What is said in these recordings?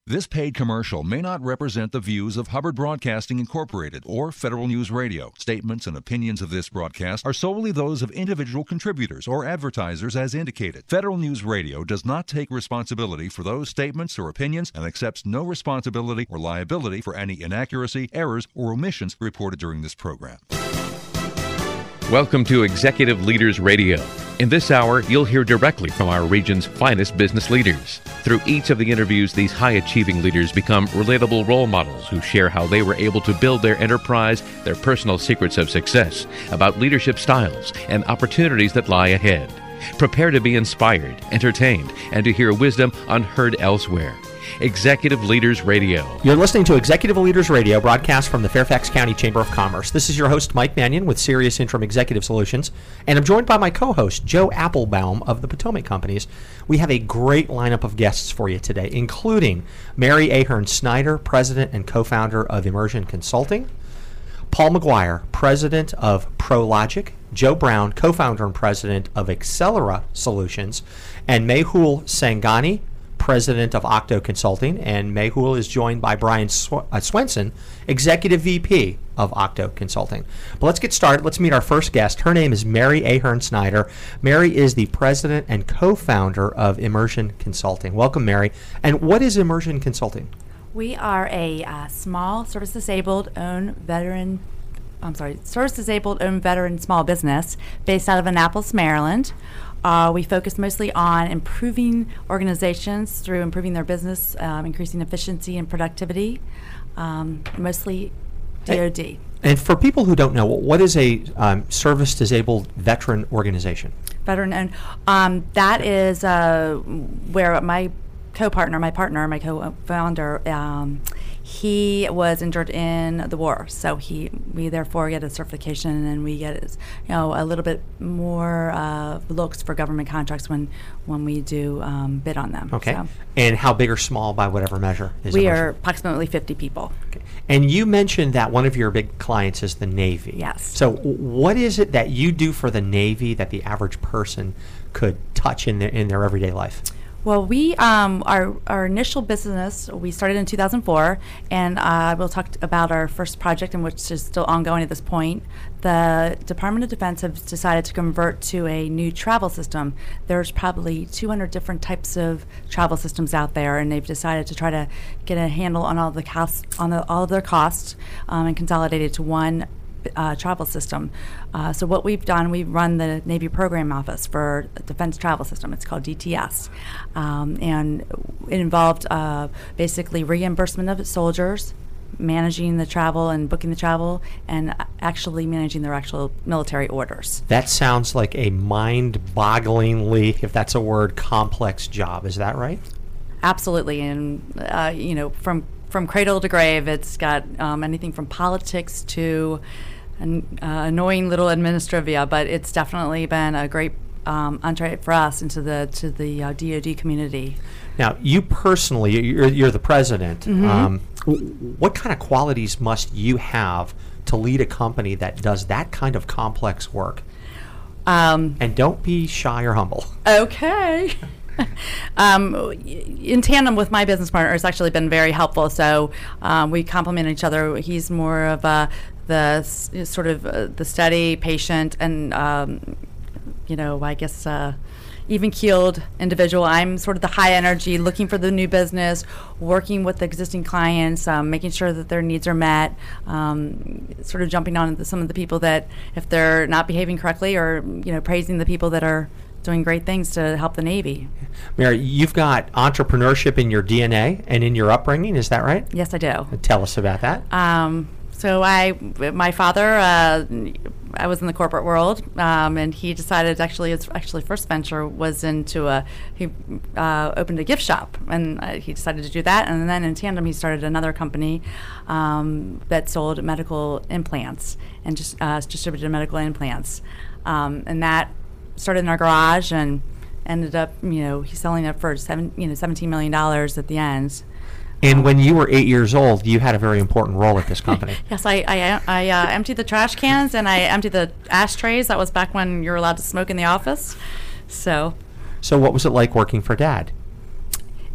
This paid commercial may not represent the views of Hubbard Broadcasting Incorporated or Federal News Radio. Statements and opinions of this broadcast are solely those of individual contributors or advertisers as indicated. Federal News Radio does not take responsibility for those statements or opinions and accepts no responsibility or liability for any inaccuracy, errors, or omissions reported during this program. Welcome to Executive Leaders Radio. In this hour, you'll hear directly from our region's finest business leaders. Through each of the interviews, these high-achieving leaders become relatable role models who share how they were able to build their enterprise, their personal secrets of success, about leadership styles, and opportunities that lie ahead. Prepare to be inspired, entertained, and to hear wisdom unheard elsewhere. Executive Leaders Radio. You're listening to Executive Leaders Radio, broadcast from the Fairfax County Chamber of Commerce. This is your host, Mike Mannion, with Sirius Interim Executive Solutions, and I'm joined by my co-host, Joe Applebaum of the Potomac Companies. We have a great lineup of guests for you today, including Mary Ahern Snyder, President and co-founder of Immersion Consulting, Paul McGuire, President of ProLogic, Joe Brown, co-founder and President of Accelera Solutions, and Mehul Sangani, President of Octo Consulting, and Mehul is joined by Brian Swenson, Executive VP of Octo Consulting. But let's get started. Let's meet our first guest. Her name is Mary Ahern Snyder. Mary is the President and co-founder of Immersion Consulting. Welcome, Mary. And what is Immersion Consulting? We are a small service-disabled owned veteran small business based out of Annapolis, Maryland. We focus mostly on improving organizations through improving their business, increasing efficiency and productivity, mostly DoD. And for people who don't know, what is a service-disabled veteran organization? Veteran-owned. That is where my co-founder, he was injured in the war, so we therefore get a certification, and we get a little bit more looks for government contracts when we do bid on them. Okay. So. And how big or small, by whatever measure, is we Immersion? are approximately 50 people. Okay. And you mentioned that one of your big clients is the Navy. Yes. So what is it that you do for the Navy that the average person could touch in their everyday life? Well, we our initial business, we started in 2004, and we'll talk about our first project, and which is still ongoing at this point. The Department of Defense has decided to convert to a new travel system. There's probably 200 different types of travel systems out there, and they've decided to try to get a handle on all the costs, all of their costs, and consolidate it to one travel system. So what we've done, we run the Navy Program Office for Defense Travel System. It's called DTS. And it involved basically reimbursement of soldiers, managing the travel and booking the travel, and actually managing their actual military orders. That sounds like a mind-bogglingly, if that's a word, complex job. Is that right? Absolutely. And, from cradle to grave, it's got anything from politics to annoying little administrivia, but it's definitely been a great entree for us into the DoD community. Now, you personally, you're the president. Mm-hmm. What kind of qualities must you have to lead a company that does that kind of complex work? And don't be shy or humble. Okay. In tandem with my business partner, it's actually been very helpful. So we complement each other. He's more of the steady, patient, and even-keeled individual. I'm sort of the high energy, looking for the new business, working with the existing clients, making sure that their needs are met, sort of jumping on some of the people that, if they're not behaving correctly, or praising the people that are doing great things to help the Navy. Mary, you've got entrepreneurship in your DNA and in your upbringing, is that right? Yes, I do. Tell us about that. My father, I was in the corporate world, and he decided his first venture was he opened a gift shop, and he decided to do that, and then in tandem he started another company that sold medical implants and just distributed medical implants, and that started in our garage and ended up, he's selling it for $17 million at the end. And when you were 8 years old, you had a very important role at this company. Yes, I emptied the trash cans and I emptied the ashtrays. That was back when you were allowed to smoke in the office. So what was it like working for Dad?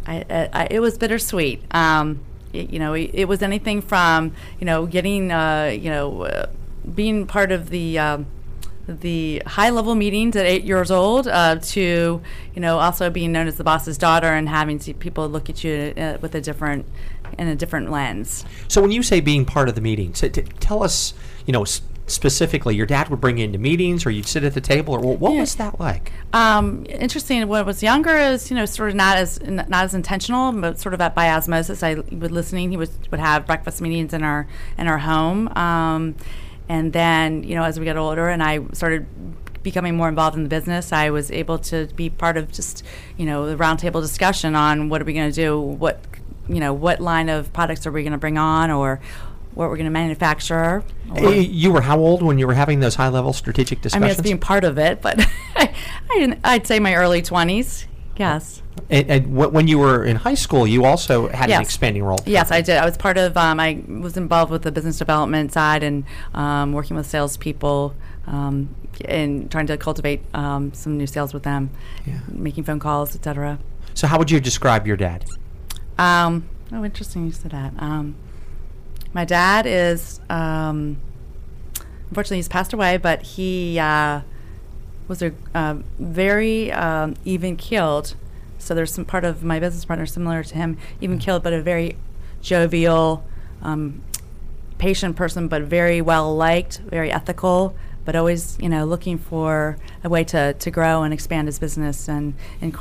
it was bittersweet. It was anything from getting being part of the high-level meetings at 8 years old to also being known as the boss's daughter and having people look at you with a different lens. So when you say being part of the meetings, tell us, specifically, your dad would bring you into meetings, or you'd sit at the table, or what was that like? Interesting. When I was younger, is sort of not as intentional, but sort of by osmosis. I would listening. He would have breakfast meetings in our home, and then as we got older, and I started becoming more involved in the business, I was able to be part of just the roundtable discussion on what are we going to do, what line of products are we going to bring on, or what we're going to manufacture. You were how old when you were having those high-level strategic discussions? I mean, it's being part of it, but I'd say my early 20s, yes. And when you were in high school, you also had an expanding role. Yes, I did. I was part of, I was involved with the business development side and working with salespeople and trying to cultivate some new sales with them, making phone calls, etc. So how would you describe your dad? Interesting you said that. My dad is, unfortunately, he's passed away, but he was a very even-keeled. So there's some part of my business partner similar to him, even-keeled, but a very jovial, patient person, but very well-liked, very ethical, but always, looking for a way to grow and expand his business, and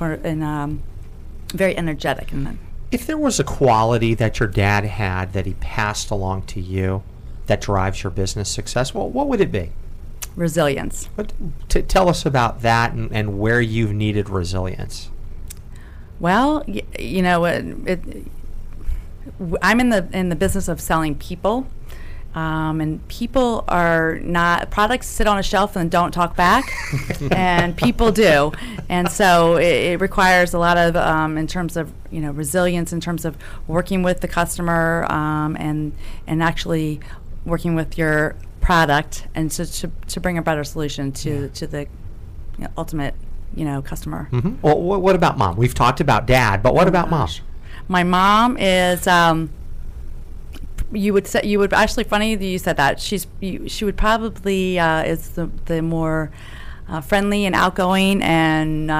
very energetic in that. If there was a quality that your dad had that he passed along to you that drives your business success, what would it be? Resilience. Tell us about that and where you've needed resilience. Well, I'm in the business of selling people, and people are not, products sit on a shelf and don't talk back, and people do, and so it requires a lot of in terms of resilience, in terms of working with the customer, and actually working with your product, and to bring a better solution to the ultimate customer. Mm-hmm. Well, what about mom? We've talked about dad, but what about mom? My mom is. You would actually, funny that you said that. She would probably is the more friendly and outgoing and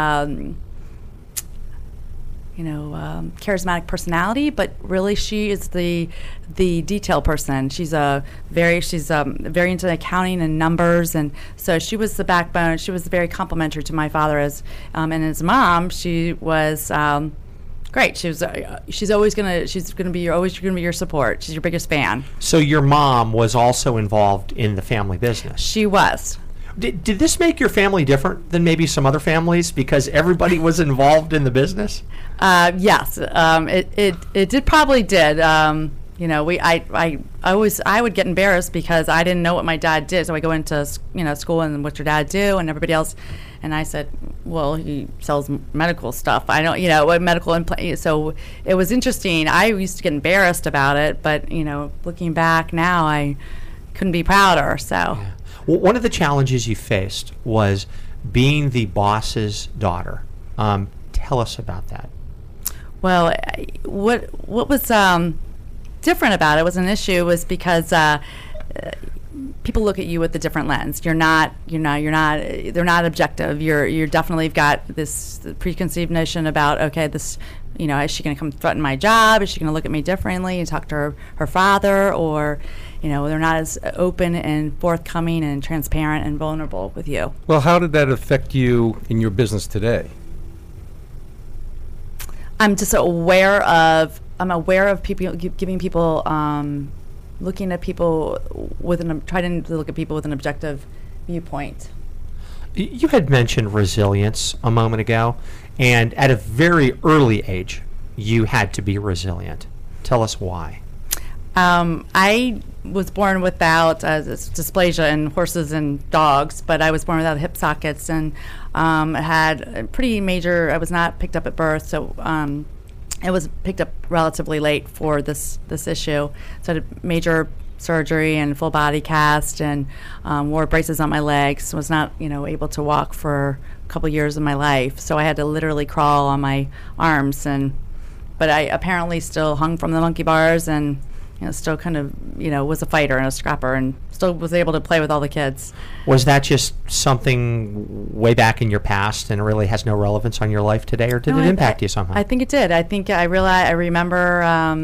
charismatic personality, but really she is the detail person. She's very into accounting and numbers, and so she was the backbone. She was very complimentary to my father and as mom, she was. Great. She's always gonna be your support. She's your biggest fan. So your mom was also involved in the family business. She was. Did this make your family different than maybe some other families because everybody was involved in the business? Yes. It probably did. I would get embarrassed because I didn't know what my dad did. So I go into school and what's your dad do, and everybody else. And I said, well, he sells medical stuff. I don't, what medical implant. So it was interesting. I used to get embarrassed about it, but, looking back now, I couldn't be prouder. So, yeah. Well, one of the challenges you faced was being the boss's daughter. Tell us about that. Well, what was different about it was an issue was because people look at you with a different lens. They're not objective. You're definitely got this preconceived notion about, okay, this, is she going to come threaten my job? Is she going to look at me differently and talk to her father? Or, they're not as open and forthcoming and transparent and vulnerable with you. Well, how did that affect you in your business today? I'm just aware of people giving people, looking at people trying to look at people with an objective viewpoint. You had mentioned resilience a moment ago, and at a very early age, you had to be resilient. Tell us why. I was born without dysplasia in horses and dogs, but I was born without hip sockets and had a pretty major. I was not picked up at birth, so it was picked up relatively late for this issue. So I had major surgery and full body cast, and wore braces on my legs. Was not able to walk for a couple years of my life. So I had to literally crawl on my arms and but I apparently still hung from the monkey bars and still kind of was a fighter and a scrapper and still was able to play with all the kids. Was that just something way back in your past and it really has no relevance on your life today, or did it impact you somehow? I think it did. I think I remember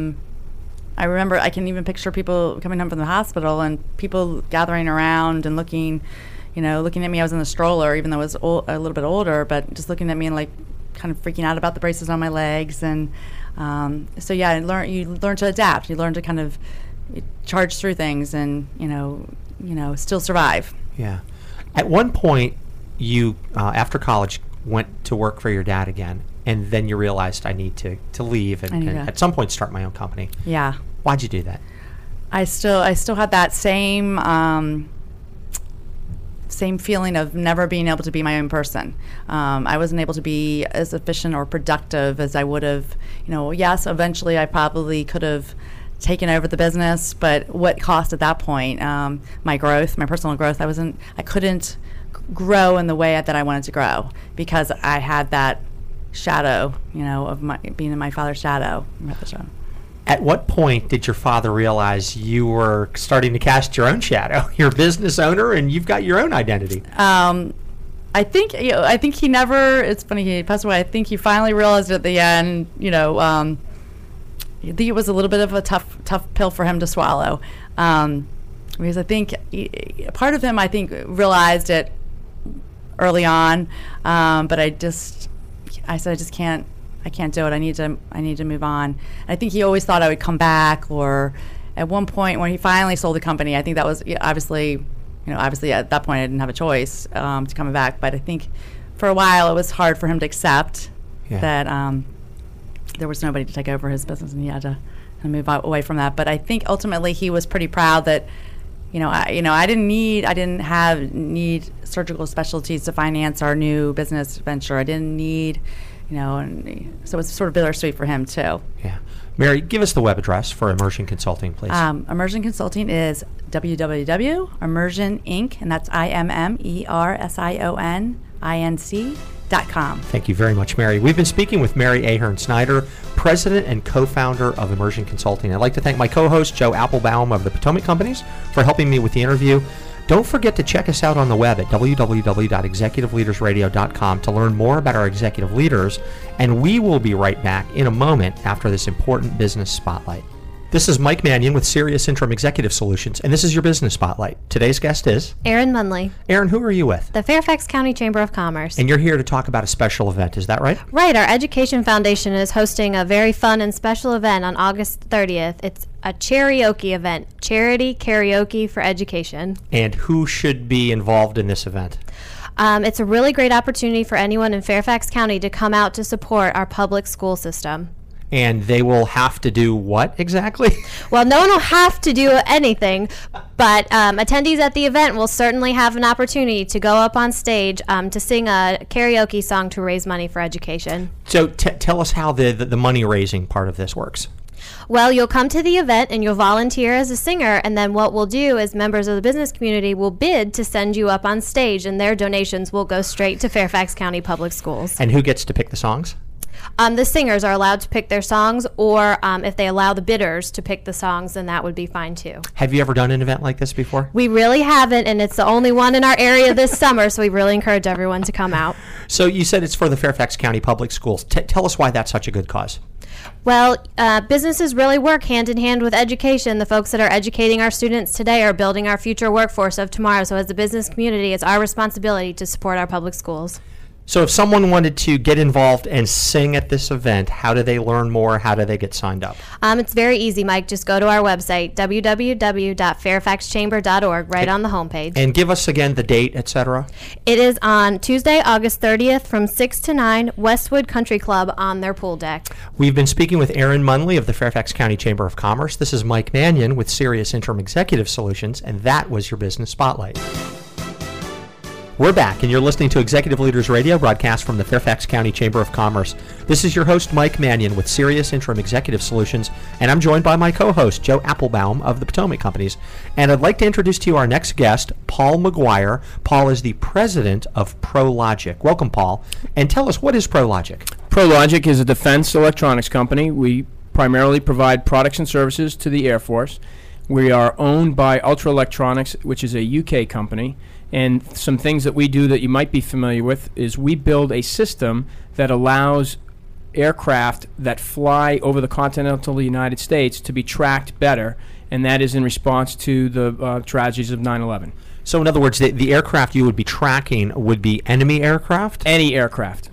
I can even picture people coming home from the hospital and people gathering around and looking at me. I was in the stroller, even though I was a little bit older, but just looking at me and like kind of freaking out about the braces on my legs. And so yeah, you learn to adapt. You learn to kind of charge through things and still survive. Yeah. At one point, you after college went to work for your dad again, and then you realized I need to leave and at some point start my own company. Yeah. Why'd you do that? I still had that same feeling of never being able to be my own person. I wasn't able to be as efficient or productive as I would have. Yes, eventually I probably could have taken over the business, but what cost at that point? My personal growth. I couldn't grow in the way that I wanted to grow because I had that shadow, of being in my father's shadow. At what point did your father realize you were starting to cast your own shadow? You're a business owner and you've got your own identity. I think he never. It's funny, he passed away. I think he finally realized at the end. I think it was a little bit of a tough pill for him to swallow, because I think part of him realized it early on, but I said I just can't. I can't do it. I need to move on. And I think he always thought I would come back, or at one point when he finally sold the company, I think that was obviously at that point I didn't have a choice to come back. But I think for a while it was hard for him to accept that there was nobody to take over his business, and he had to move away from that. But I think ultimately he was pretty proud that I didn't need surgical specialties to finance our new business venture. I didn't need. And so it's sort of bittersweet for him too. Yeah. Mary, give us the web address for Immersion Consulting, please. Immersion Consulting is www.immersioninc, and that's IMMERSIONINC.com. Thank you very much, Mary. We've been speaking with Mary Ahern Snyder, president and co-founder of Immersion Consulting. I'd like to thank my co-host, Joe Applebaum of the Potomac Companies, for helping me with the interview. Don't forget to check us out on the web at www.executiveleadersradio.com to learn more about our executive leaders, and we will be right back in a moment after this important business spotlight. This is Mike Mannion with Sirius Interim Executive Solutions, and this is your Business Spotlight. Today's guest is Erin Munley. Erin, who are you with? The Fairfax County Chamber of Commerce. And you're here to talk about a special event, is that right? Right. Our Education Foundation is hosting a very fun and special event on August 30th. It's a karaoke event, Charity Karaoke for Education. And who should be involved in this event? It's a really great opportunity for anyone in Fairfax County to come out to support our public school system. And they will have to do what exactly? Well, no one will have to do anything, but attendees at the event will certainly have an opportunity to go up on stage to sing a karaoke song to raise money for education. So tell us how the money-raising part of this works. Well, you'll come to the event and you'll volunteer as a singer, and then what we'll do is members of the business community will bid to send you up on stage, and their donations will go straight to Fairfax County Public Schools. And who gets to pick the songs? The singers are allowed to pick their songs, or if they allow the bidders to pick the songs, then that would be fine too. Have you ever done an event like this before? We really haven't, and it's the only one in our area this summer, so we really encourage everyone to come out. So you said it's for the Fairfax County Public Schools. Tell us why that's such a good cause. Well, businesses really work hand in hand with education. The folks that are educating our students today are building our future workforce of tomorrow. So as a business community, it's our responsibility to support our public schools. So if someone wanted to get involved and sing at this event, how do they learn more? How do they get signed up? It's very easy, Mike. Just go to our website, www.fairfaxchamber.org, right on the homepage. And give us again the date, etc. It is on Tuesday, August 30th from 6 to 9, Westwood Country Club on their pool deck. We've been speaking with Erin Munley of the Fairfax County Chamber of Commerce. This is Mike Mannion with Sirius Interim Executive Solutions, and that was your Business Spotlight. We're back, and you're listening to Executive Leaders Radio, broadcast from the Fairfax County Chamber of Commerce. This is your host, Mike Mannion, with Sirius Interim Executive Solutions, and I'm joined by my co-host, Joe Applebaum of the Potomac Companies. And I'd like to introduce to you our next guest, Paul McGuire. Paul is the president of ProLogic. Welcome, Paul. And tell us, what is ProLogic? ProLogic is a defense electronics company. We primarily provide products and services to the Air Force. We are owned by Ultra Electronics, which is a UK company. And some things that we do that you might be familiar with is we build a system that allows aircraft that fly over the continental United States to be tracked better, and that is in response to the tragedies of 9/11. So in other words, the aircraft you would be tracking would be enemy aircraft? Any aircraft.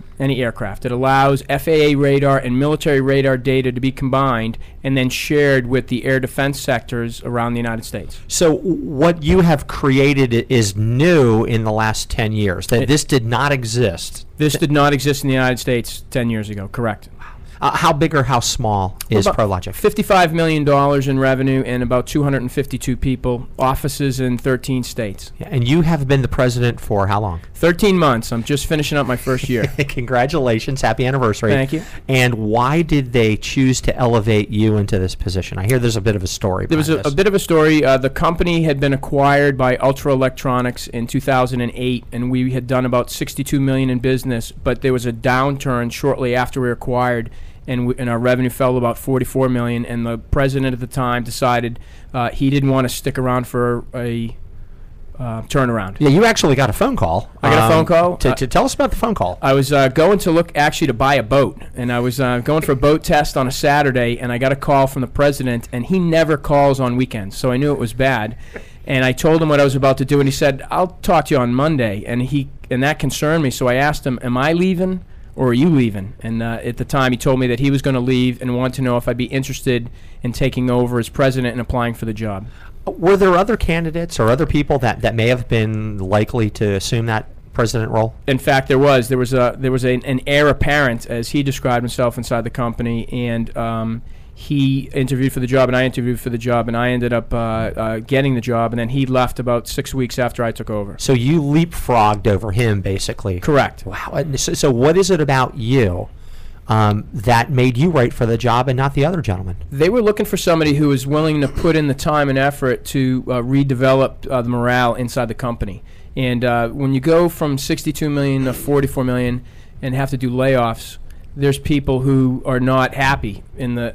It allows FAA radar and military radar data to be combined and then shared with the air defense sectors around the United States. So what you have created is new in the last 10 years. This did not exist. This did not exist in the United States 10 years ago, correct. How big or how small is ProLogic? $55 million in revenue and about 252 people, offices in 13 states. Yeah, and you have been the president for how long? 13 months. I'm just finishing up my first year. Congratulations. Happy anniversary. Thank you. And why did they choose to elevate you into this position? I hear there's a bit of a story. There was a bit of a story. The company had been acquired by Ultra Electronics in 2008, and we had done about $62 million in business, but there was a downturn shortly after we were acquired. And our revenue fell to about $44 million, and the president at the time decided he didn't want to stick around for a turnaround. Yeah, you actually got a phone call. I got a phone call. To tell us about the phone call. I was going to look actually to buy a boat, and I was going for a boat test on a Saturday, and I got a call from the president, and he never calls on weekends, so I knew it was bad. And I told him what I was about to do, and he said, "I'll talk to you on Monday," and that concerned me, so I asked him, "Am I leaving? Or are you leaving?" And at the time, he told me that he was going to leave and wanted to know if I'd be interested in taking over as president and applying for the job. Were there other candidates or other people that may have been likely to assume that president role? In fact, there was an heir apparent, as he described himself inside the company, and he interviewed for the job, and I interviewed for the job, and I ended up getting the job, and then he left about 6 weeks after I took over. So you leapfrogged over him, basically. Correct. Wow. So what is it about you that made you right for the job and not the other gentleman? They were looking for somebody who was willing to put in the time and effort to redevelop the morale inside the company. And when you go from $62 million to $44 million and have to do layoffs, there's people who are not happy in the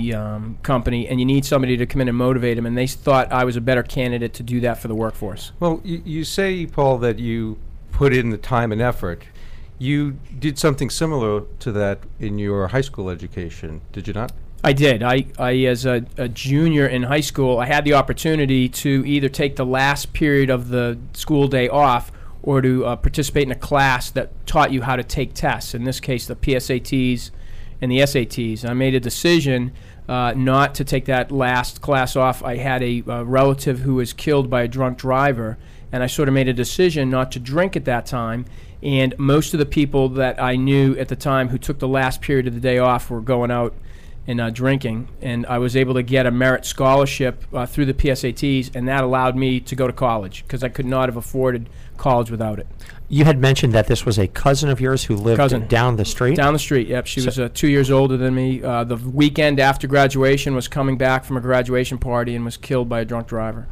company, and you need somebody to come in and motivate them, and they thought I was a better candidate to do that for the workforce. Well, you say, Paul, that you put in the time and effort. You did something similar to that in your high school education, did you not? I did. I as a junior in high school, I had the opportunity to either take the last period of the school day off or to participate in a class that taught you how to take tests, in this case the PSATs and the SATs. And I made a decision not to take that last class off. I had a relative who was killed by a drunk driver, and I sort of made a decision not to drink at that time. And most of the people that I knew at the time who took the last period of the day off were going out and drinking, and I was able to get a merit scholarship through the PSATs, and that allowed me to go to college because I could not have afforded college without it. You had mentioned that this was a cousin of yours who lived down the street? Down the street, yep. She was 2 years older than me. The weekend after graduation was coming back from a graduation party and was killed by a drunk driver.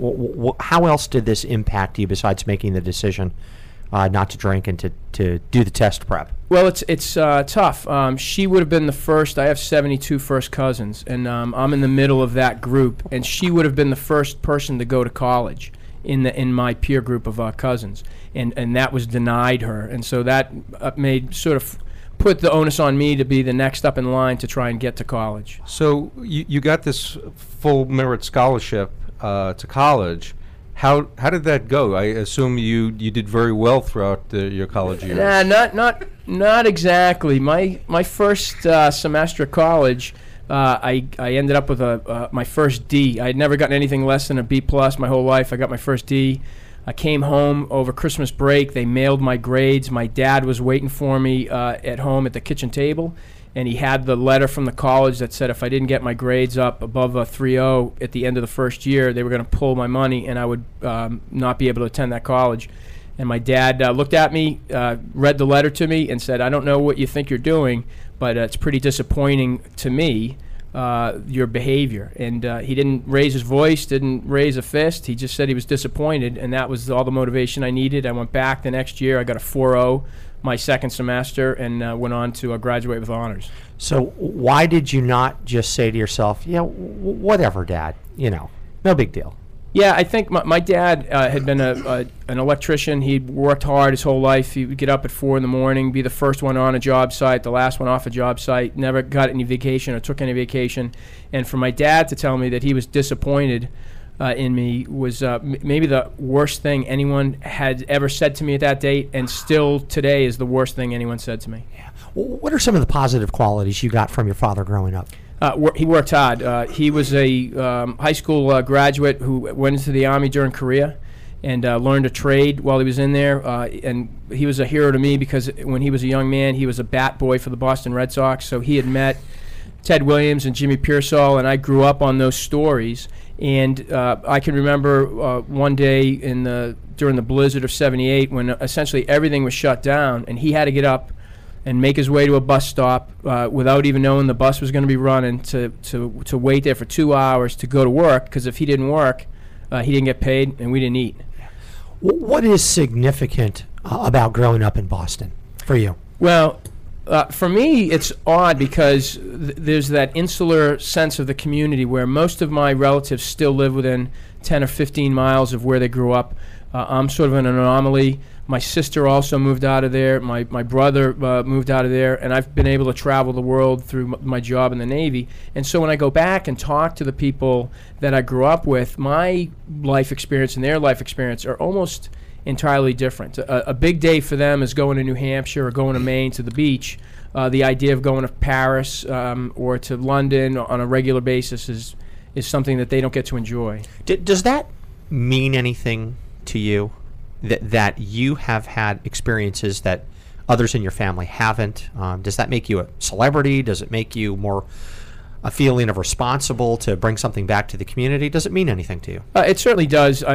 So how else did this impact you besides making the decision not to drink and to do the test prep? Well, it's tough. She would have been the first. I have 72 first cousins, and I'm in the middle of that group. And she would have been the first person to go to college in my peer group of cousins, and that was denied her. And so that made sort of put the onus on me to be the next up in line to try and get to college. So you got this full merit scholarship to college. How did that go? I assume you did very well throughout your college years. Nah, not exactly. My first semester of college, I ended up with my first D. I had never gotten anything less than a B+ my whole life. I got my first D. I came home over Christmas break. They mailed my grades. My dad was waiting for me at home at the kitchen table, and he had the letter from the college that said if I didn't get my grades up above a 3.0 at the end of the first year, they were going to pull my money and I would not be able to attend that college. And my dad looked at me, read the letter to me, and said, "I don't know what you think you're doing, but it's pretty disappointing to me, your behavior." And he didn't raise his voice, didn't raise a fist. He just said he was disappointed, and that was all the motivation I needed. I went back the next year. I got a 4.0 my second semester, and went on to graduate with honors. So why did you not just say to yourself, yeah, whatever, Dad, no big deal? Yeah, I think my dad had been an electrician. He'd worked hard his whole life. He would get up at 4 in the morning, be the first one on a job site, the last one off a job site, never got any vacation or took any vacation. And for my dad to tell me that he was disappointed in me was maybe the worst thing anyone had ever said to me at that date, and still today is the worst thing anyone said to me. Yeah. What are some of the positive qualities you got from your father growing up? He worked hard. He was a high school graduate who went into the Army during Korea and learned a trade while he was in there. And he was a hero to me because when he was a young man, he was a bat boy for the Boston Red Sox. So he had met Ted Williams and Jimmy Pearsall, and I grew up on those stories. And I can remember one day during the blizzard of '78 when essentially everything was shut down, and he had to get up and make his way to a bus stop without even knowing the bus was going to be running to wait there for 2 hours to go to work, because if he didn't work, he didn't get paid and we didn't eat. What is significant about growing up in Boston for you? Well, for me, it's odd because there's that insular sense of the community where most of my relatives still live within 10 or 15 miles of where they grew up. I'm sort of an anomaly. My sister also moved out of there. My brother moved out of there, and I've been able to travel the world through my job in the Navy. And so when I go back and talk to the people that I grew up with, my life experience and their life experience are almost entirely different. A big day for them is going to New Hampshire or going to Maine to the beach. The idea of going to Paris or to London on a regular basis is something that they don't get to enjoy. Does that mean anything to you? That you have had experiences that others in your family haven't? Does that make you a celebrity? Does it make you more a feeling of responsible to bring something back to the community? Does it mean anything to you? It certainly does.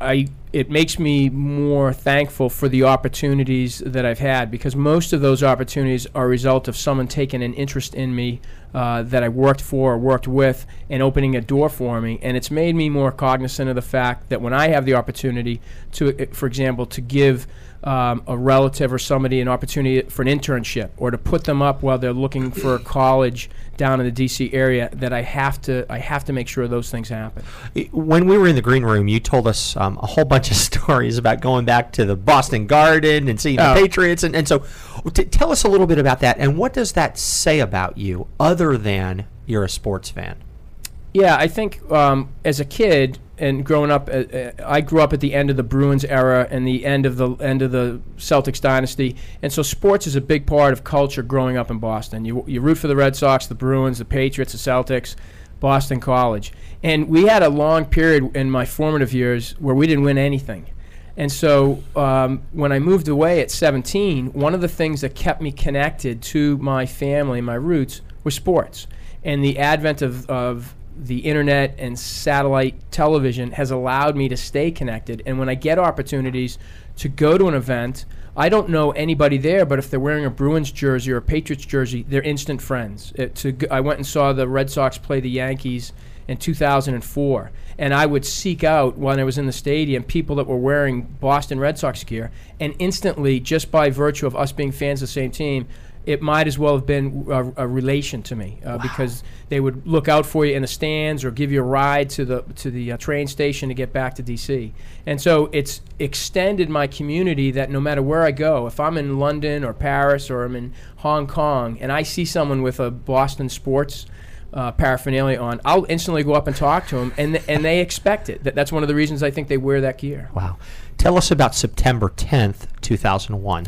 It makes me more thankful for the opportunities that I've had, because most of those opportunities are a result of someone taking an interest in me that I worked for or worked with and opening a door for me. And it's made me more cognizant of the fact that when I have the opportunity to, for example, to give a relative or somebody an opportunity for an internship or to put them up while they're looking for a college down in the D.C. area, that I have to make sure those things happen. When we were in the green room, you told us a whole bunch of stories about going back to the Boston Garden and seeing the Patriots, and so tell us a little bit about that, and what does that say about you other than you're a sports fan? Yeah, I think as a kid and growing up, I grew up at the end of the Bruins era and the end of the Celtics dynasty, and so sports is a big part of culture growing up in Boston. You root for the Red Sox, the Bruins, the Patriots, the Celtics, Boston College, and we had a long period in my formative years where we didn't win anything. And so when I moved away at 17, one of the things that kept me connected to my family, my roots, was sports. And the advent of the internet and satellite television has allowed me to stay connected. And when I get opportunities to go to an event, I don't know anybody there, but if they're wearing a Bruins jersey or a Patriots jersey, they're instant friends. I went and saw the Red Sox play the Yankees in 2004, and I would seek out, when I was in the stadium, people that were wearing Boston Red Sox gear, and instantly, just by virtue of us being fans of the same team, it might as well have been a relation to me, because they would look out for you in the stands or give you a ride to the train station to get back to D.C. And so it's extended my community that no matter where I go, if I'm in London or Paris or I'm in Hong Kong and I see someone with a Boston sports paraphernalia on, I'll instantly go up and talk to them, and they expect it. That's one of the reasons I think they wear that gear. Wow. Tell us about September 10th, 2001.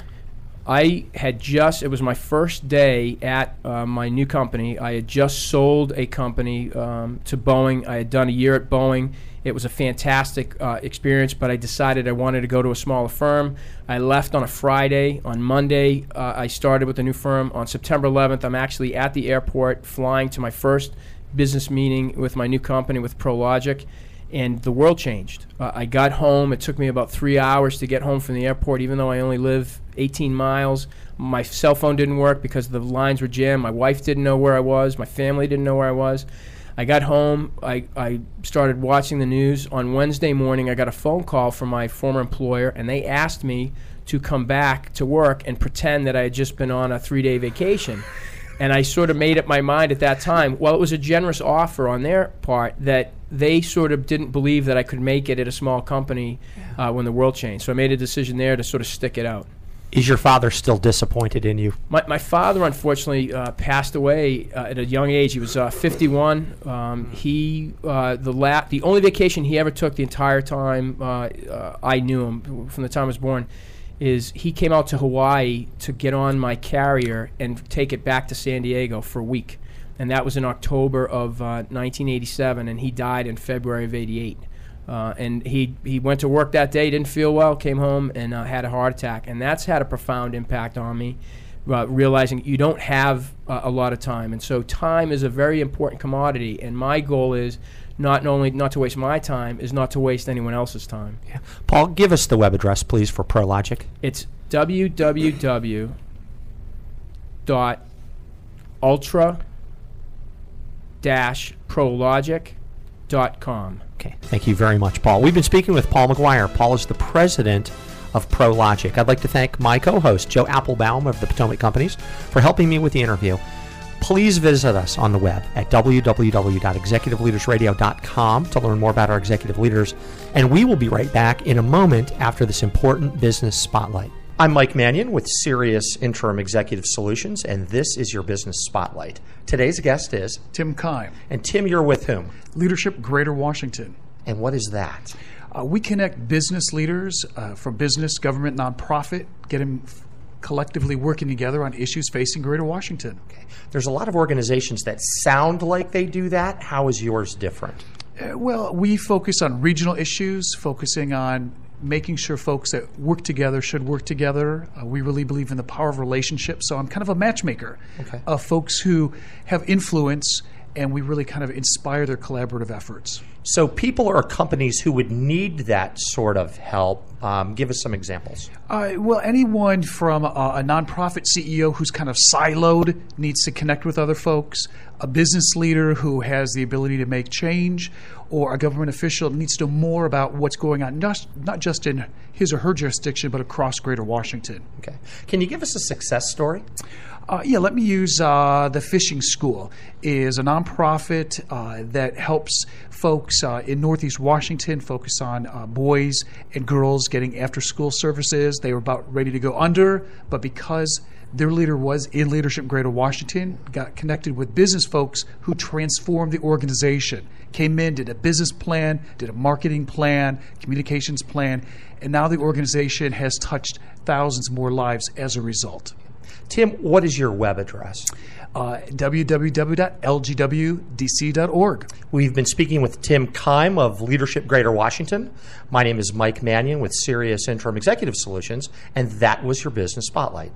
It was my first day at my new company. I had just sold a company to Boeing. I had done a year at Boeing. It was a fantastic experience, but I decided I wanted to go to a smaller firm. I left on a Friday. On Monday, I started with the new firm. On September 11th, I'm actually at the airport flying to my first business meeting with my new company, with Prologic. and the world changed. I got home. It took me about 3 hours to get home from the airport, even though I only live 18 miles. My cell phone didn't work because the lines were jammed. My wife didn't know where I was. My family didn't know where I was. I got home. I started watching the news. On Wednesday morning, I got a phone call from my former employer, and they asked me to come back to work and pretend that I had just been on a 3-day vacation. And I sort of made up my mind at that time. Well, it was a generous offer on their part that they sort of didn't believe that I could make it at a small company when the world changed. So I made a decision there to sort of stick it out. Is your father still disappointed in you? My father, unfortunately, passed away at a young age. He was 51. The only vacation he ever took the entire time I knew him, from the time I was born, is he came out to Hawaii to get on my carrier and take it back to San Diego for a week. And that was in October of 1987, and he died in February of 88. And he went to work that day, didn't feel well, came home, and had a heart attack. And that's had a profound impact on me, realizing you don't have a lot of time. And so time is a very important commodity, and my goal is not only not to waste my time, is not to waste anyone else's time. Yeah. Paul, give us the web address, please, for ProLogic. It's www.ultra-prologic.com. Okay, thank you very much, Paul. We've been speaking with Paul McGuire. Paul is the president of ProLogic. I'd like to thank my co-host, Joe Applebaum of the Potomac Companies, for helping me with the interview. Please visit us on the web at www.executiveleadersradio.com to learn more about our executive leaders. And we will be right back in a moment after this important business spotlight. I'm Mike Mannion with Sirius Interim Executive Solutions, and this is your Business Spotlight. Today's guest is Tim Keim. And Tim, you're with whom? Leadership Greater Washington. And what is that? We connect business leaders from business, government, nonprofit, get them collectively working together on issues facing Greater Washington. Okay. There's a lot of organizations that sound like they do that. How is yours different? Well, we focus on regional issues, focusing on making sure folks that work together should work together. We really believe in the power of relationships, so I'm kind of a matchmaker of folks who have influence, and we really kind of inspire their collaborative efforts. So people or companies who would need that sort of help, give us some examples. Well, anyone from a nonprofit CEO who's kind of siloed needs to connect with other folks, a business leader who has the ability to make change, or a government official needs to know more about what's going on, not just in his or her jurisdiction, but across Greater Washington. Okay. Can you give us a success story? Let me use the Fishing School. Is a nonprofit that helps folks in Northeast Washington focus on boys and girls getting after-school services. They were about ready to go under, but because their leader was in Leadership Greater Washington, got connected with business folks who transformed the organization, came in, did a business plan, did a marketing plan, communications plan, and now the organization has touched thousands more lives as a result. Tim, what is your web address? www.lgwdc.org. We've been speaking with Tim Keim of Leadership Greater Washington. My name is Mike Mannion with Sirius Interim Executive Solutions, and that was your Business Spotlight.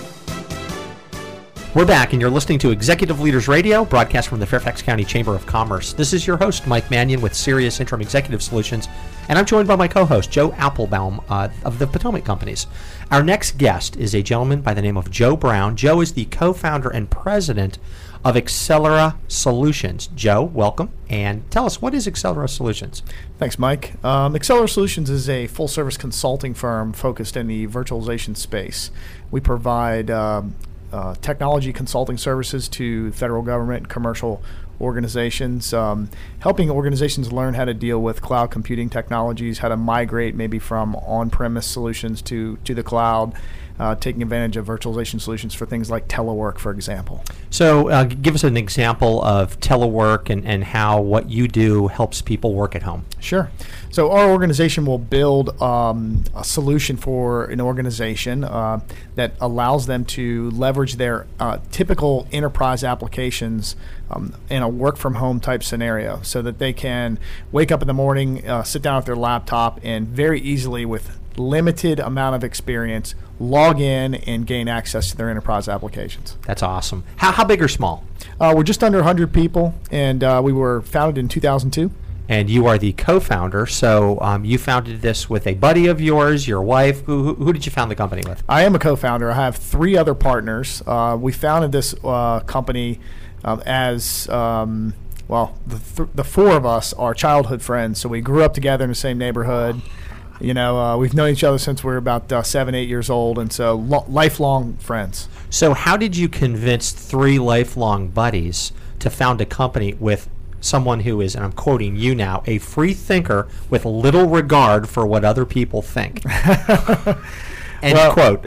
We're back, and you're listening to Executive Leaders Radio, broadcast from the Fairfax County Chamber of Commerce. This is your host, Mike Mannion, with Sirius Interim Executive Solutions, and I'm joined by my co-host, Joe Applebaum of the Potomac Companies. Our next guest is a gentleman by the name of Joe Brown. Joe is the co-founder and president of Accelera Solutions. Joe, welcome, and tell us, what is Accelera Solutions? Thanks, Mike. Accelera Solutions is a full-service consulting firm focused in the virtualization space. We provide technology consulting services to federal government, commercial organizations, helping organizations learn how to deal with cloud computing technologies, how to migrate maybe from on-premise solutions to the cloud, taking advantage of virtualization solutions for things like telework, for example. So give us an example of telework and how what you do helps people work at home. Sure. So our organization will build a solution for an organization that allows them to leverage their typical enterprise applications in a work-from-home type scenario, so that they can wake up in the morning, sit down at their laptop, and very easily, with limited amount of experience, log in and gain access to their enterprise applications. That's awesome. How big or small? We're just under 100 people, and we were founded in 2002. and you are the co-founder. So you founded this with a buddy of yours, your wife. Who did you found the company with? I am a co-founder. I have 3 other partners. We founded this company as the 4 of us are childhood friends. So we grew up together in the same neighborhood. We've known each other since we were about 7, 8 years old, and so lifelong friends. So how did you convince 3 lifelong buddies to found a company with someone who is, and I'm quoting you now, a free thinker with little regard for what other people think? End quote.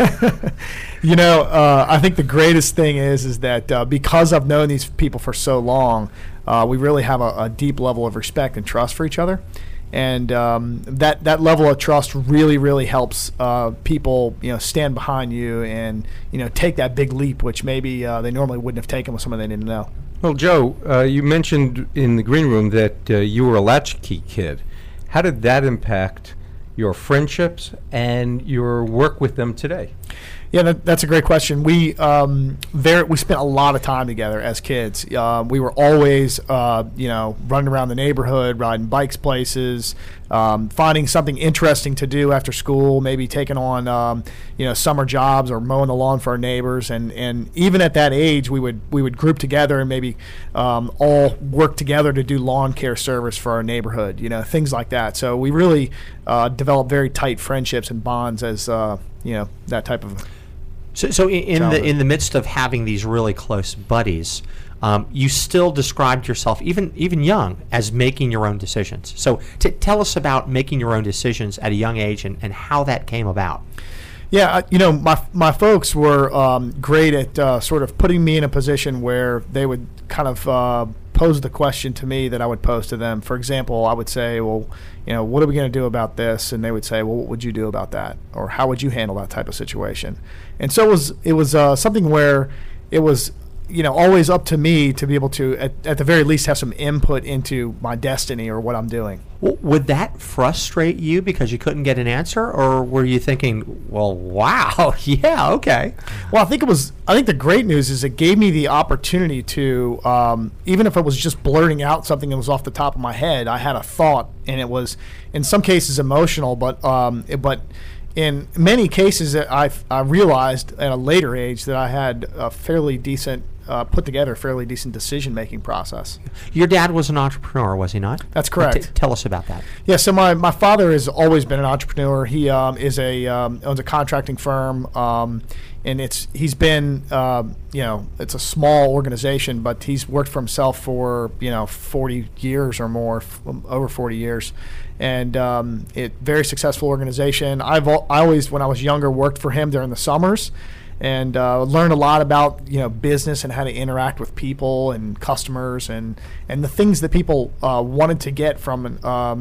I think the greatest thing is that because I've known these people for so long, we really have a deep level of respect and trust for each other. And that level of trust really, really helps people, stand behind you and, take that big leap, which maybe they normally wouldn't have taken with someone they didn't know. Well, Joe, you mentioned in the green room that you were a latchkey kid. How did that impact your friendships and your work with them today? Yeah, that's a great question. We spent a lot of time together as kids. We were always, running around the neighborhood, riding bikes places, finding something interesting to do after school, maybe taking on, summer jobs or mowing the lawn for our neighbors. And even at that age, we would group together and maybe all work together to do lawn care service for our neighborhood, things like that. So we really developed very tight friendships and bonds as, that type of. So in the midst of having these really close buddies, you still described yourself, even young, as making your own decisions. So tell us about making your own decisions at a young age and how that came about. Yeah, my folks were great at sort of putting me in a position where they would kind of pose the question to me that I would pose to them. For example, I would say, well, what are we going to do about this? And they would say, well, what would you do about that? Or how would you handle that type of situation? And so it was something where it was, always up to me to be able to, at the very least, have some input into my destiny or what I'm doing. Well, would that frustrate you because you couldn't get an answer, or were you thinking, well, wow, yeah, okay? Well, I think the great news is it gave me the opportunity to, even if it was just blurting out something that was off the top of my head, I had a thought, and it was, in some cases, emotional, but in many cases, I realized at a later age that I had a fairly decent, put together a fairly decent decision-making process. Your dad was an entrepreneur, was he not? That's correct. Tell us about that. Yeah, so my father has always been an entrepreneur. He owns a contracting firm, and he's been, it's a small organization, but he's worked for himself for 40 years or more, over 40 years. And very successful organization. I always, when I was younger, worked for him during the summers, and learned a lot about business and how to interact with people and customers and the things that people wanted to get from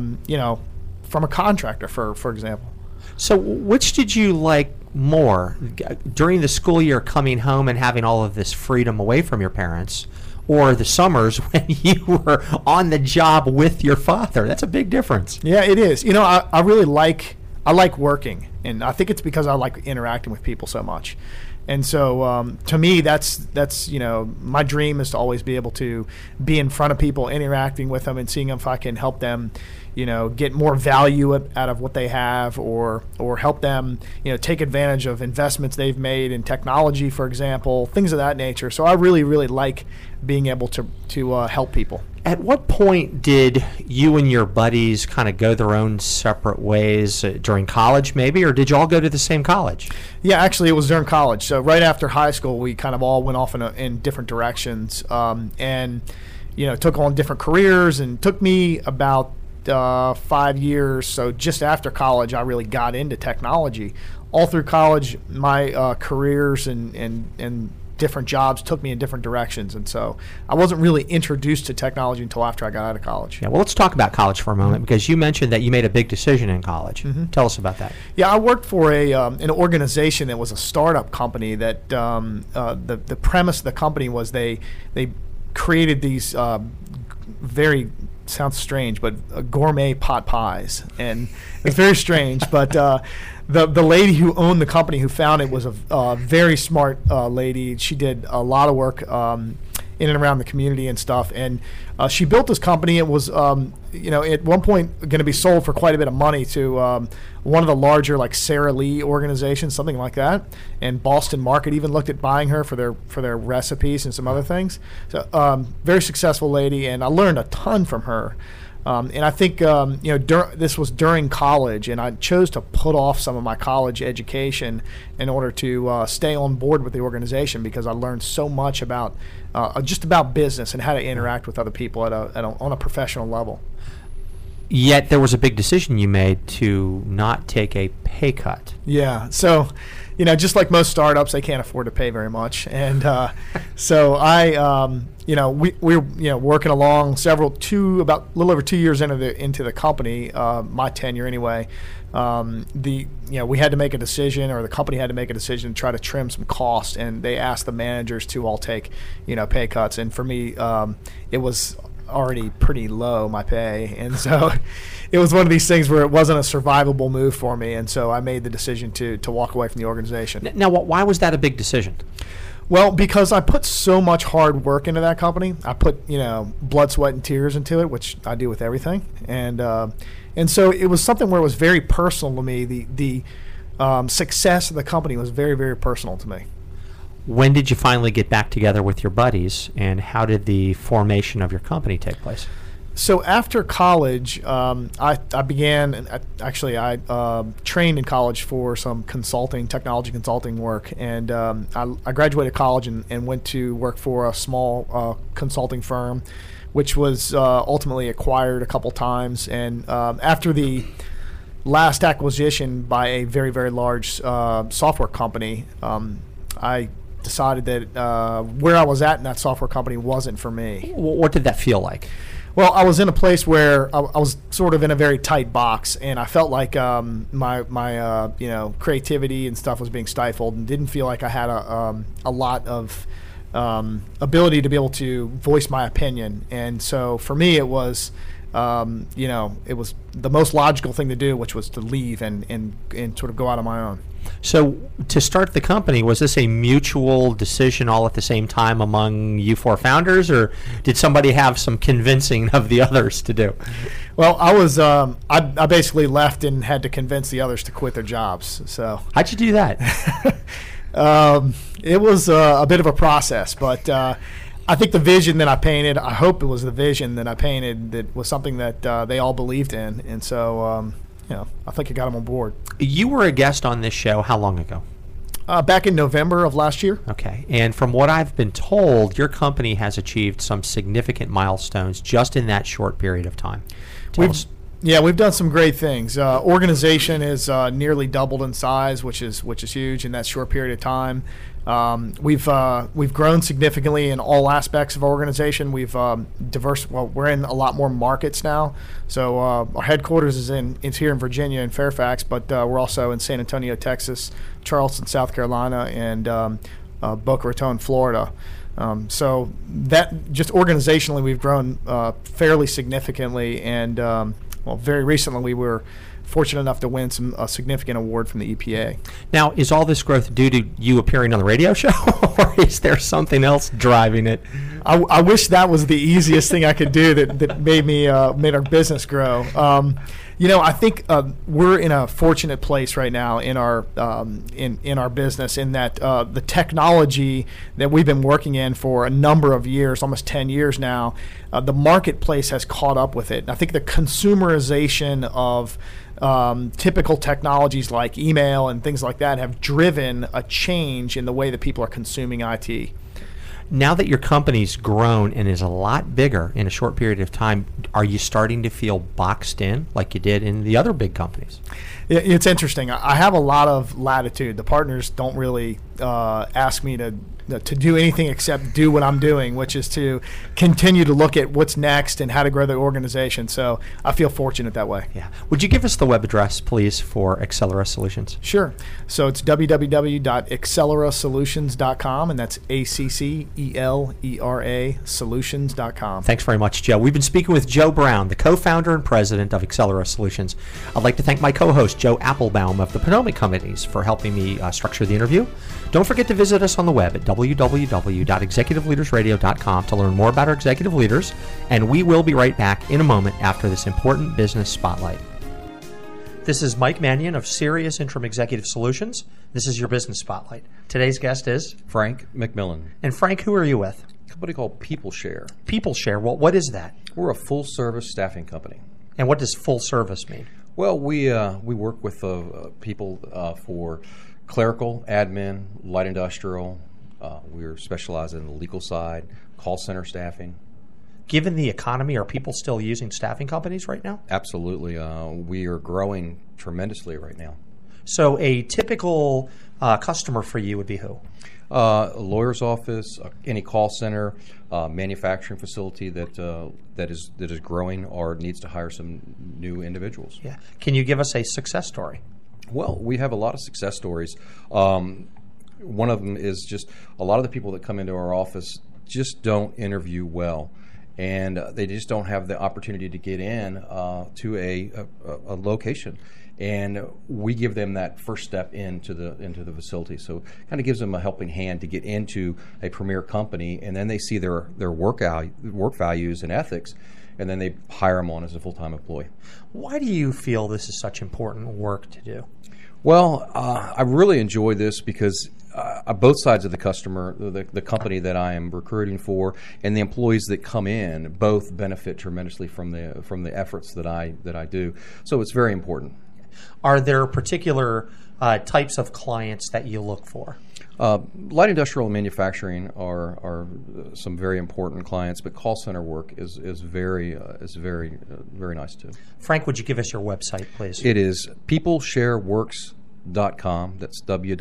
from a contractor, for example. So which did you like more, during the school year, coming home and having all of this freedom away from your parents, or the summers when you were on the job with your father? That's a big difference. Yeah, it is. I really like working, and I think it's because I like interacting with people so much. And so to me, that's my dream is to always be able to be in front of people, interacting with them, and seeing if I can help them, get more value out of what they have, or help them, take advantage of investments they've made in technology, for example, things of that nature. So I really, really like being able to help people. At what point did you and your buddies kind of go their own separate ways? During college, maybe, or did you all go to the same college? Yeah, actually, it was during college. So right after high school, we kind of all went off in different directions, and took on different careers. And took me about 5 years. So just after college, I really got into technology. All through college, my careers and different jobs took me in different directions, and so I wasn't really introduced to technology until after I got out of college. Yeah, well, let's talk about college for a moment, because you mentioned that you made a big decision in college. Mm-hmm. Tell us about that. Yeah, I worked for an organization that was a startup company that the premise of the company was they created these very, sounds strange, but gourmet pot pies, and it's very strange, but the lady who owned the company, who founded it, was a very smart lady. She did a lot of work in and around the community and stuff. And she built this company. It was, at one point going to be sold for quite a bit of money to one of the larger, like Sara Lee organizations, something like that. And Boston Market even looked at buying her for their recipes and some other things. So very successful lady, and I learned a ton from her. And I think this was during college, and I chose to put off some of my college education in order to stay on board with the organization, because I learned so much about just about business and how to interact with other people on a professional level. Yet there was a big decision you made to not take a pay cut. Yeah. So, just like most startups, they can't afford to pay very much. And so I, we're working along about a little over 2 years into the company, my tenure anyway. We had to make a decision, or the company had to make a decision to try to trim some costs, and they asked the managers to all take, pay cuts. And for me, it was already pretty low, my pay, and so it was one of these things where it wasn't a survivable move for me, and so I made the decision to walk away from the organization. Now, why was that a big decision? Well, because I put so much hard work into that company. I put blood, sweat, and tears into it, which I do with everything, and so it was something where it was very personal to me. The success of the company was very, very personal to me. When did you finally get back together with your buddies, and how did the formation of your company take place? So after college, I trained in college for some technology consulting work, and I graduated college and went to work for a small consulting firm, which was ultimately acquired a couple times. And after the last acquisition by a very, very large software company, I decided that where I was at in that software company wasn't for me. What did that feel like? Well, I was in a place where I was sort of in a very tight box, and I felt like my creativity and stuff was being stifled, and didn't feel like I had a lot of ability to be able to voice my opinion. And so for me, it was it was the most logical thing to do, which was to leave and sort of go out on my own. So to start the company, was this a mutual decision all at the same time among you four founders, or did somebody have some convincing of the others to do? Well, I was I basically left and had to convince the others to quit their jobs. So how'd you do that? It was a bit of a process, but I think the vision that I painted, I hope it was the vision that I painted that was something that they all believed in, and so I think I got them on board. You were a guest on this show how long ago? Back in November of last year. Okay, and from what I've been told, your company has achieved some significant milestones just in that short period of time. We've done some great things. Organization is nearly doubled in size, which is huge in that short period of time. We've grown significantly in all aspects of our organization. We've we're in a lot more markets now. So our headquarters is here in Virginia in Fairfax, but we're also in San Antonio, Texas, Charleston, South Carolina, and Boca Raton, Florida. So that just organizationally, we've grown fairly significantly, and very recently we were fortunate enough to win a significant award from the EPA. Now, is all this growth due to you appearing on the radio show, or is there something else driving it? I wish that was the easiest thing I could do that made our business grow. I think we're in a fortunate place right now in our in our business, in that the technology that we've been working in for a number of years, almost 10 years now, the marketplace has caught up with it. And I think the consumerization of typical technologies like email and things like that have driven a change in the way that people are consuming IT. Now that your company's grown and is a lot bigger in a short period of time, are you starting to feel boxed in like you did in the other big companies? It's interesting. I have a lot of latitude. The partners don't really ask me to do anything except do what I'm doing, which is to continue to look at what's next and how to grow the organization. So I feel fortunate that way. Yeah. Would you give us the web address, please, for Accelera Solutions? Sure. So it's www.accelerasolutions.com, and that's ACCELERA solutions.com. Thanks very much, Joe. We've been speaking with Joe Brown, the co-founder and president of Accelera Solutions. I'd like to thank my co-host, Joe Applebaum of the Potomac Companies, for helping me structure the interview. Don't forget to visit us on the web at www.executiveleadersradio.com to learn more about our executive leaders, and we will be right back in a moment after this important business spotlight. This is Mike Mannion of Sirius Interim Executive Solutions. This is your business spotlight. Today's guest is Frank McMillan. And Frank, who are you with? A company called PeopleShare. PeopleShare. Well, what is that? We're a full-service staffing company. And what does full service mean? Well, we work with people for clerical, admin, light industrial. We're specialized in the legal side, call center staffing. Given the economy, are people still using staffing companies right now? Absolutely. We are growing tremendously right now. So a typical customer for you would be who? A lawyer's office, any call center, manufacturing facility that is growing or needs to hire some new individuals. Yeah. Can you give us a success story? Well, we have a lot of success stories. One of them is just a lot of the people that come into our office just don't interview well. And they just don't have the opportunity to get in to a location, and we give them that first step into the facility. So it kind of gives them a helping hand to get into a premier company, and then they see their work values and ethics, and then they hire them on as a full-time employee. Why do you feel this is such important work to do? Well, I really enjoy this because both sides of the customer, the company that I am recruiting for, and the employees that come in, both benefit tremendously from the efforts that I do. So it's very important. Are there particular types of clients that you look for? Light industrial and manufacturing are some very important clients, but call center work is very nice too. Frank, would you give us your website, please? It is peopleshareworks.com. That's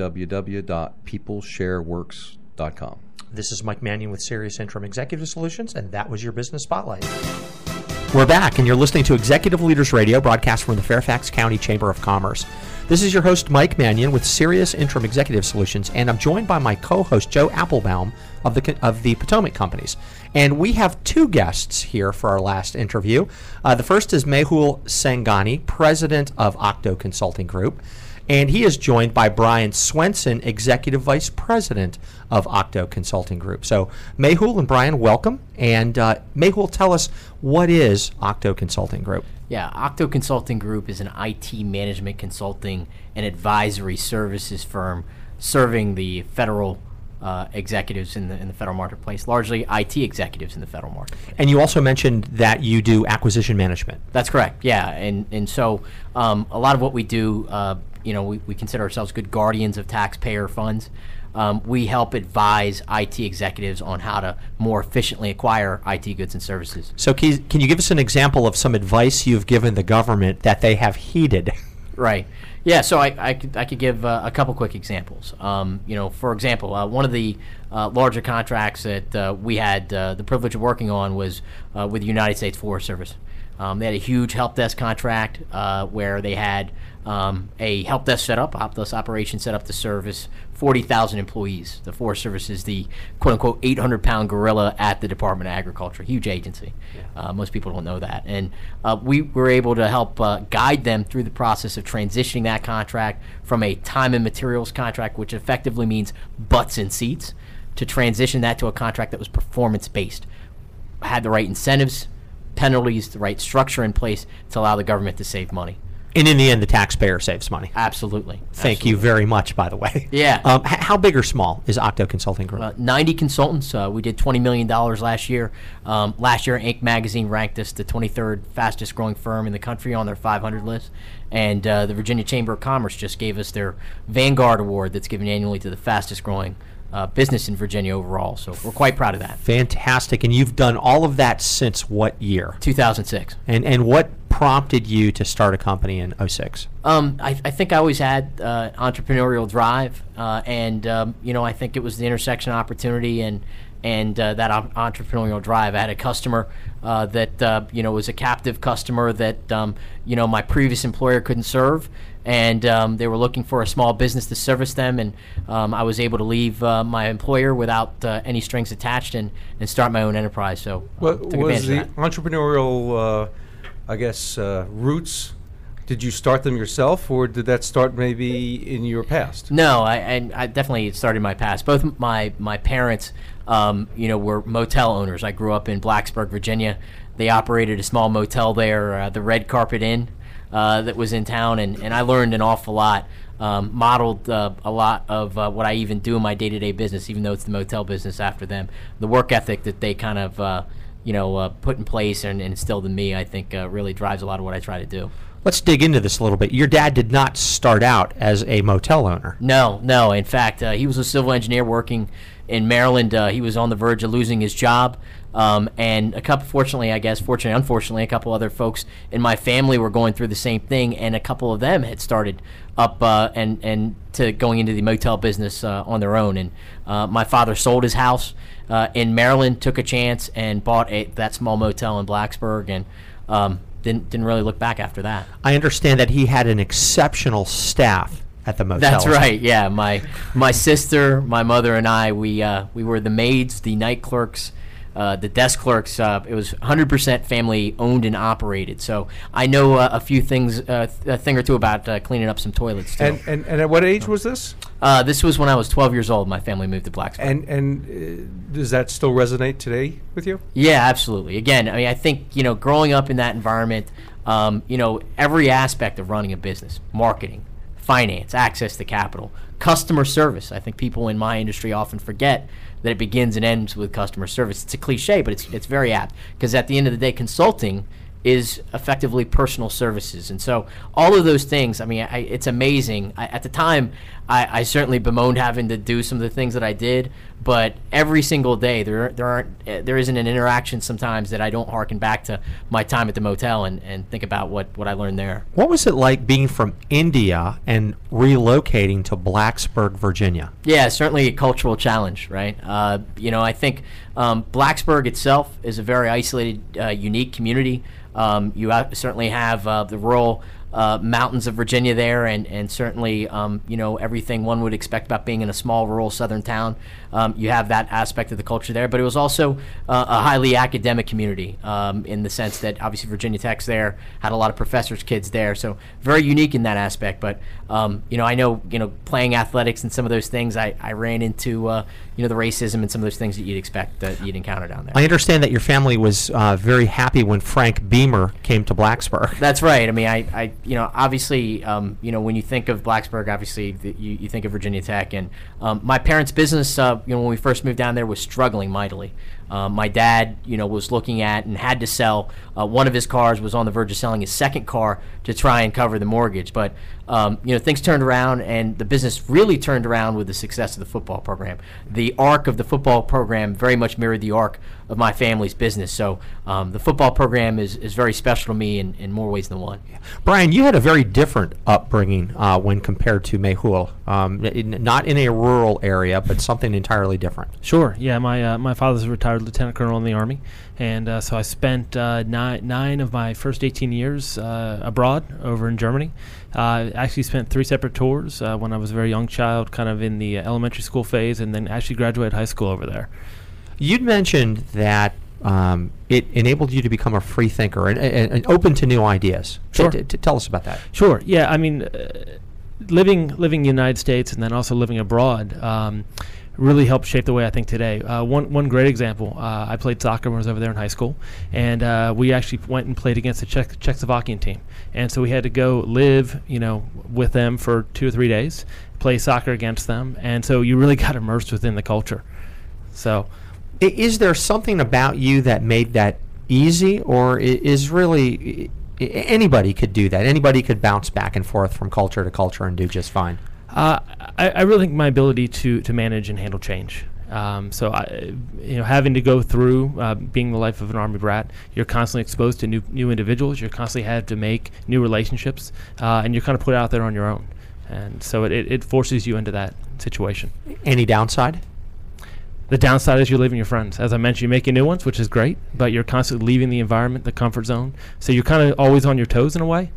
www.peopleshareworks.com. This is Mike Mannion with Sirius Interim Executive Solutions, and that was your business spotlight. We're back, and you're listening to Executive Leaders Radio, broadcast from the Fairfax County Chamber of Commerce. This is your host, Mike Mannion, with Sirius Interim Executive Solutions, and I'm joined by my co-host, Joe Applebaum, of the Potomac Companies. And we have two guests here for our last interview. The first is Mehul Sangani, president of Octo Consulting Group, and he is joined by Brian Swenson, executive vice president of Octo Consulting Group. So Mehul and Brian, welcome. And Mehul, tell us, what is Octo Consulting Group? Yeah, Octo Consulting Group is an IT management consulting and advisory services firm serving the federal executives in the federal marketplace, largely IT executives in the federal marketplace. And you also mentioned that you do acquisition management. That's correct, yeah. And so a lot of what we do, we consider ourselves good guardians of taxpayer funds. We help advise IT executives on how to more efficiently acquire IT goods and services. So can you give us an example of some advice you've given the government that they have heeded? Right. Yeah, so I could give a couple quick examples. For example, one of the larger contracts that we had the privilege of working on was with the United States Forest Service. They had a huge help desk contract where they had a help desk set up, operation set up to service 40,000 employees. The Forest Service is the quote-unquote 800-pound gorilla at the Department of Agriculture, huge agency. Yeah. Most people don't know that. And we were able to help guide them through the process of transitioning that contract from a time and materials contract, which effectively means butts and seats, to transition that to a contract that was performance-based. Had the right incentives, penalties, the right structure in place to allow the government to save money. And in the end, the taxpayer saves money. Absolutely. Thank you very much, by the way. Yeah. How big or small is Octo Consulting Group? 90 consultants. We did $20 million last year. Last year, Inc. magazine ranked us the 23rd fastest growing firm in the country on their 500 list. And the Virginia Chamber of Commerce just gave us their Vanguard Award that's given annually to the fastest growing business in Virginia overall. So we're quite proud of that. Fantastic. And you've done all of that since what year? 2006. And what prompted you to start a company in 2006? I think I always had entrepreneurial drive, and I think it was the intersection of opportunity and that entrepreneurial drive. I had a customer that was a captive customer that my previous employer couldn't serve, and they were looking for a small business to service them, and I was able to leave my employer without any strings attached and start my own enterprise. So took was the entrepreneurial roots Did you start them yourself, or did that start maybe in your past? No, I definitely started my past. Both my parents, were motel owners. I grew up in Blacksburg, Virginia. They operated a small motel there, the Red Carpet Inn, that was in town, and I learned an awful lot. Modeled a lot of what I even do in my day-to-day business, even though it's the motel business after them. The work ethic that they kind of, put in place and instilled in me, I think, really drives a lot of what I try to do. Let's dig into this a little bit. Your dad did not start out as a motel owner. No. In fact, he was a civil engineer working in Maryland. He was on the verge of losing his job. And unfortunately, a couple other folks in my family were going through the same thing, and a couple of them had started up and to going into the motel business on their own. And my father sold his house in Maryland, took a chance, and bought that small motel in Blacksburg, and didn't really look back after that. I understand that he had an exceptional staff at the motel. That's right. Yeah, my sister, my mother, and I, we were the maids, the night clerks, the desk clerks. It was 100% family owned and operated. So I know a few things, a thing or two about cleaning up some toilets too. And at what age was this? This was when I was 12 years old. My family moved to Blacksburg. And does that still resonate today with you? Yeah, absolutely. Again, I mean, I think growing up in that environment, every aspect of running a business, marketing, finance, access to capital, customer service. I think people in my industry often forget that it begins and ends with customer service. It's a cliche, but it's very apt, because at the end of the day, consulting is effectively personal services. And so all of those things, I mean, it's amazing. At the time, I certainly bemoaned having to do some of the things that I did, but every single day there isn't an interaction sometimes that I don't harken back to my time at the motel and think about what I learned there. What was it like being from India and relocating to Blacksburg, Virginia? Yeah, certainly a cultural challenge, right? I think Blacksburg itself is a very isolated, unique community. You certainly have the rural mountains of Virginia there, and certainly everything one would expect about being in a small rural southern town. You have that aspect of the culture there, but it was also a highly academic community in the sense that obviously Virginia Tech's there, had a lot of professors' kids there, so very unique in that aspect. But I know playing athletics and some of those things, I ran into the racism and some of those things that you'd expect that you'd encounter down there. I understand that your family was very happy when Frank Beamer came to Blacksburg. That's right. I mean, I obviously, when you think of Blacksburg, obviously you think of Virginia Tech, and my parents' business, when we first moved down there, was struggling mightily. My dad, was looking at and had to sell one of his cars, was on the verge of selling his second car to try and cover the mortgage. But, things turned around, and the business really turned around with the success of the football program. The arc of the football program very much mirrored the arc of my family's business. So the football program is very special to me in more ways than one. Brian, you had a very different upbringing when compared to Mehul. Not in a rural area, but something entirely different. Sure. Yeah, my father's a retired lieutenant colonel in the Army, and so I spent 9 of my first 18 years abroad over in Germany. Actually spent 3 separate tours when I was a very young child, kind of in the elementary school phase, and then actually graduated high school over there. You'd mentioned that it enabled you to become a free thinker and open to new ideas. Sure. Tell us about that. Sure. Yeah, I mean, living in the United States and then also living abroad really helped shape the way I think today. One great example, I played soccer when I was over there in high school, and we actually went and played against the Czechoslovakian team. And so we had to go live, with them for 2 or 3 days, play soccer against them, and so you really got immersed within the culture. So, is there something about you that made that easy, or is really anybody could do that? Anybody could bounce back and forth from culture to culture and do just fine? I really think my ability to manage and handle change. So having to go through being the life of an Army brat, you're constantly exposed to new individuals. You're constantly had to make new relationships, and you're kind of put out there on your own. And so it forces you into that situation. Any downside? The downside is you're leaving your friends. As I mentioned, you're making new ones, which is great, but you're constantly leaving the environment, the comfort zone. So you're kind of always on your toes in a way.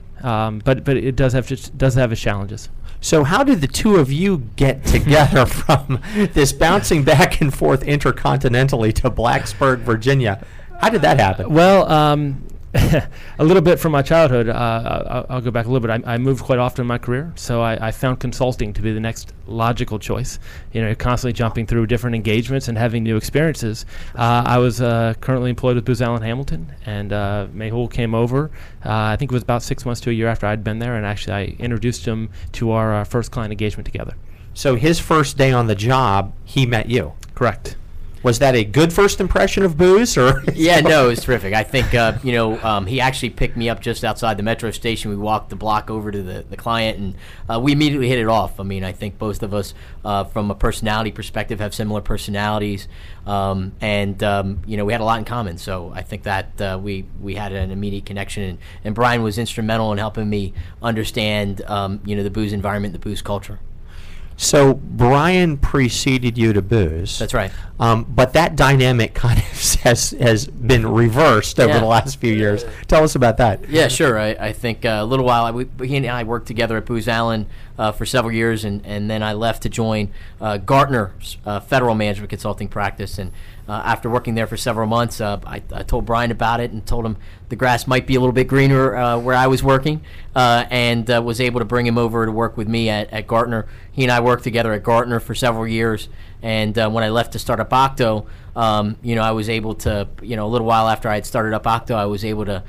But it does have its challenges. So how did the two of you get together from this bouncing back and forth intercontinentally to Blacksburg, Virginia? How did that happen? Well, A little bit from my childhood. I'll go back a little bit. I moved quite often in my career, so I found consulting to be the next logical choice. You're constantly jumping through different engagements and having new experiences. I was currently employed with Booz Allen Hamilton, and Mehul came over. I think it was about 6 months to a year after I'd been there, and actually I introduced him to our first client engagement together. So his first day on the job, he met you. Correct. Was that a good first impression of Booz, or? Yeah, no, it was terrific. I think, he actually picked me up just outside the metro station. We walked the block over to the client, and we immediately hit it off. I mean, I think both of us, from a personality perspective, have similar personalities, and we had a lot in common. So I think that we had an immediate connection, and Brian was instrumental in helping me understand, the Booz environment, the Booz culture. So Brian preceded you to Booz. That's right. But that dynamic kind of has been reversed over the last few years. Tell us about that. Yeah, sure. I think a little while, he and I worked together at Booz Allen for several years, and then I left to join Gartner's federal management consulting practice. And after working there for several months, I told Brian about it and told him the grass might be a little bit greener where I was working, and was able to bring him over to work with me at Gartner. He and I worked together at Gartner for several years, and when I left to start up Octo, I was able to, a little while after I had started up Octo, I was able to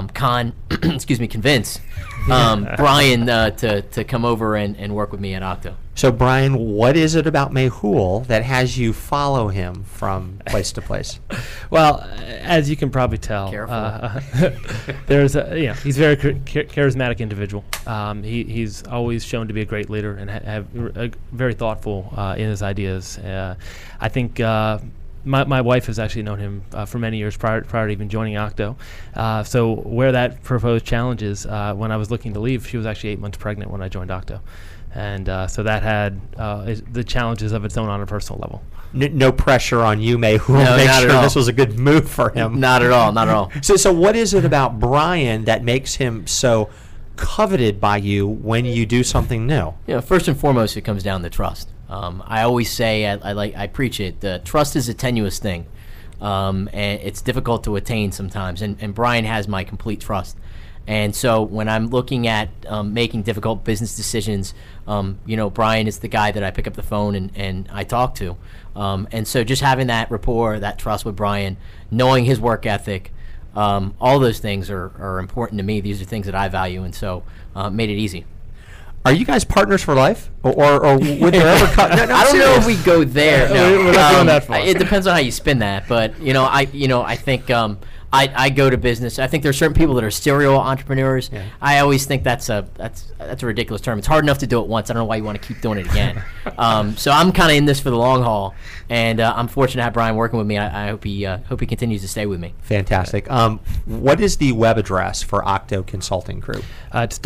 convince Brian to come over and work with me at Octo. So, Brian, what is it about Mehul that has you follow him from place to place? Well, as you can probably tell, there's he's a very charismatic individual. He's always shown to be a great leader and very thoughtful in his ideas. I think my wife has actually known him for many years prior to even joining Octo. So where that proposed challenge is, when I was looking to leave, she was actually 8 months pregnant when I joined Octo. And so that had the challenges of its own on a personal level. No pressure on you, Mehul. No, make not sure at all. This was a good move for him. Not at all, not at all. So what is it about Brian that makes him so coveted by you when you do something new? First and foremost, it comes down to trust. I always say, I preach it, trust is a tenuous thing, and it's difficult to attain sometimes, and Brian has my complete trust. And so when I'm looking at making difficult business decisions, Brian is the guy that I pick up the phone and I talk to. And so just having that rapport, that trust with Brian, knowing his work ethic, all those things are important to me. These are things that I value, and so made it easy. Are you guys partners for life, or would there ever come? No, I don't know if we go there. No. We're not going that far. It depends on how you spin that, but I think I go to business. I think there are certain people that are serial entrepreneurs. Yeah. I always think that's a ridiculous term. It's hard enough to do it once. I don't know why you want to keep doing it again. So I'm kind of in this for the long haul, and I'm fortunate to have Brian working with me. I hope he continues to stay with me. Fantastic. What is the web address for Octo Consulting Group? It's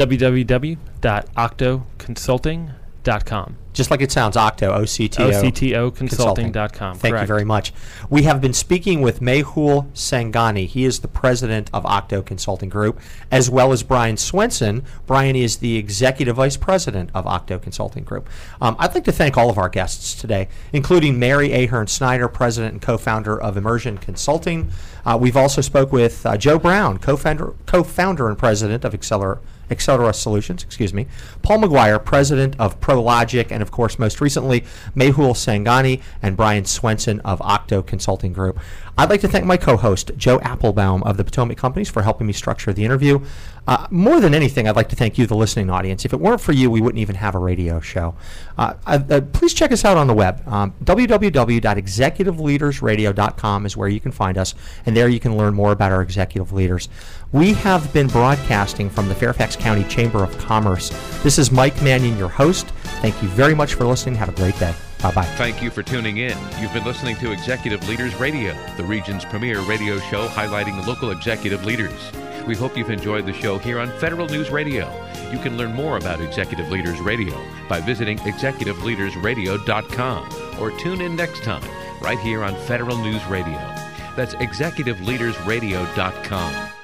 www.octoconsulting.com. Just like it sounds, Octo, O-C-T-O. O-C-T-O consulting.com. Thank you very much. We have been speaking with Mehul Sanghani. He is the president of Octo Consulting Group, as well as Brian Swenson. Brian is the executive vice president of Octo Consulting Group. I'd like to thank all of our guests today, including Mary Ahern Snyder, president and co-founder of Immersion Consulting. We've also spoke with Joe Brown, co-founder and president of Accelera Solutions, Paul McGuire, president of ProLogic, and of course, most recently, Mehul Sanghani and Brian Swenson of Octo Consulting Group. I'd like to thank my co-host, Joe Applebaum of the Potomac Companies, for helping me structure the interview. More than anything, I'd like to thank you, the listening audience. If it weren't for you, we wouldn't even have a radio show. Please check us out on the web. www.executiveleadersradio.com is where you can find us, and there you can learn more about our executive leaders. We have been broadcasting from the Fairfax County Chamber of Commerce. This is Mike Mannion, your host. Thank you very much for listening. Have a great day. Bye-bye. Thank you for tuning in. You've been listening to Executive Leaders Radio, the region's premier radio show highlighting local executive leaders. We hope you've enjoyed the show here on Federal News Radio. You can learn more about Executive Leaders Radio by visiting executiveleadersradio.com or tune in next time right here on Federal News Radio. That's executiveleadersradio.com.